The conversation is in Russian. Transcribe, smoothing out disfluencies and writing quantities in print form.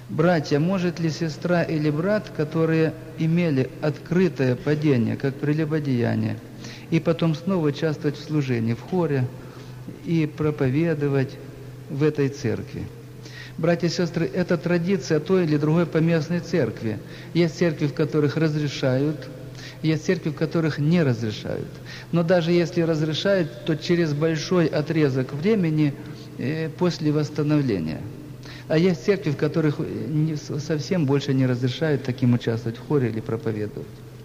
Братья, может ли сестра или брат, которые имели открытое падение, как прелюбодеяние, и потом снова участвовать в служении, в хоре и проповедовать в этой церкви? Братья и сестры, это традиция той или другой поместной церкви. Есть церкви, в которых разрешают, есть церкви, в которых не разрешают. Но даже если разрешают, то через большой отрезок времени после восстановления. А есть церкви, в которых совсем больше не разрешают таким участвовать в хоре или проповедовать.